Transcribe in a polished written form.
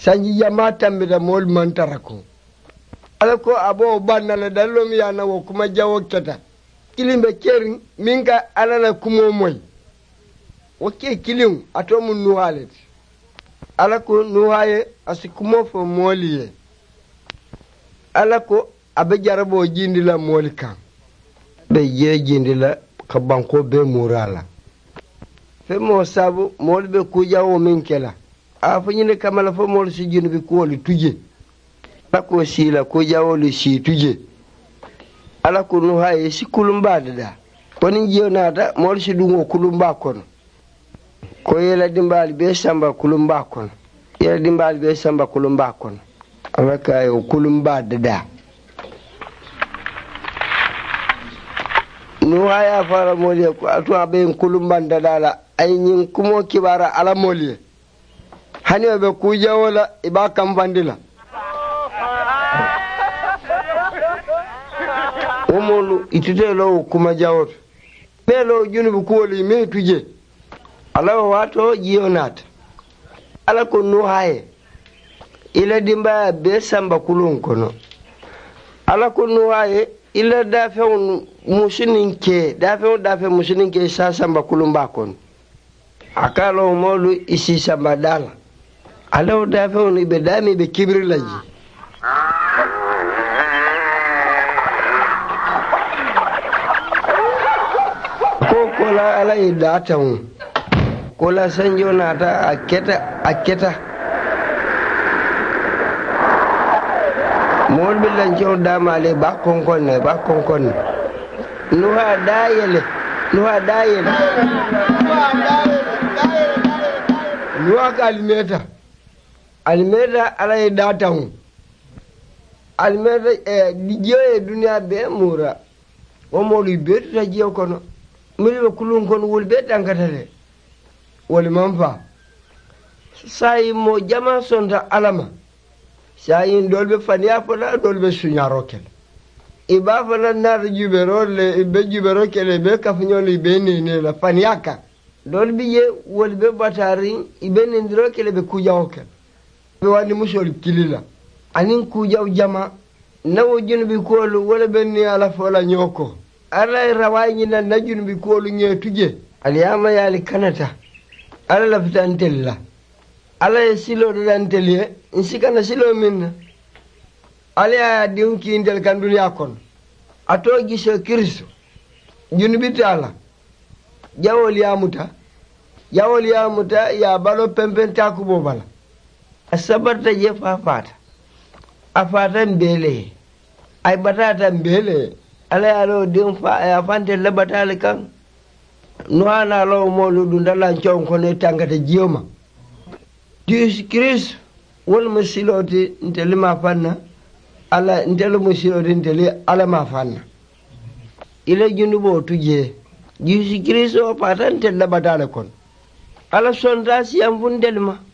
sanji jama tambita moolu mantara ko ala ko abo banna la dallo mi yana wo kuma jawo keta kilimbe keri minka ala la kumo moy wokke kilim ato mun nuhalet ala ko nuhaye asikumo fo moliye ala ko abe jarabo jindi la moli kan be je jindi la ka banko be murala fe mo sabu mol be kujawo min kela a fanyine kamala fo mol si jindi bi ko li tuje ko sila ko jawolu si tuje ala ko no haye si kulumba da woni jionata mol si dungo kulumba kono ko yela dimbal be samba kulumba kono yela dimbal be samba kulumba kono ala kay o kulumba da no haya fara moliye ko atu abe kulumba dala ay nyin kumo kibara ala moliye hani be ku jawola iba kam vandila omolu itutelo kuma jawot belo junubu kuoli me tuje ala wato jionat ala ko no haye ila dimba be samba kulun kono ala ko no haye ila dafe musininke dafe musininke sa samba kulun ba kono akalo molu isi samba dala ala dafe on be dami be kibri laji kola ala idatan kola sanjo nata aketa mol bilan jow damale ba konkon nuha dayele nuha almeda ala idatan almeda dijoye dunia be mura o molu betu ta jiyo kono milibe kulun kon wulbe tankatale wali manfa sai mo jama sonda alama sai dolbe faniya fala dolbe sunyaro kel iba fala nar jubero le be jubero kel be kafnyoli be ne la faniyaka dolbe ye wolbe batari ibe ndiro kel be kujaw kel be wani musol kilila anin kujaw jama nawo junbi kolu wala benni ala fola nyoko ala rawayi na najun bi ko lu ñe tuje aliyama yali kanata ala la fitantella ala silo danteliye insikana silo min ala dinki ndel kan dunya kon ato giso kristo junbi tala jawol ya muta ya balo pempenta ku bobala asabarta je fafata afata mbele ay batata mbele ala yalo din fa ya fante labatale kan no ana lo moludu ndala cion ko ne tangata jioma dis kris wol musiloti nteli ma fanna ala ntelu musiloti nteli ala ma fanna ile junubo tuje dis kris o patante labatale kon ala sondasi am fundelma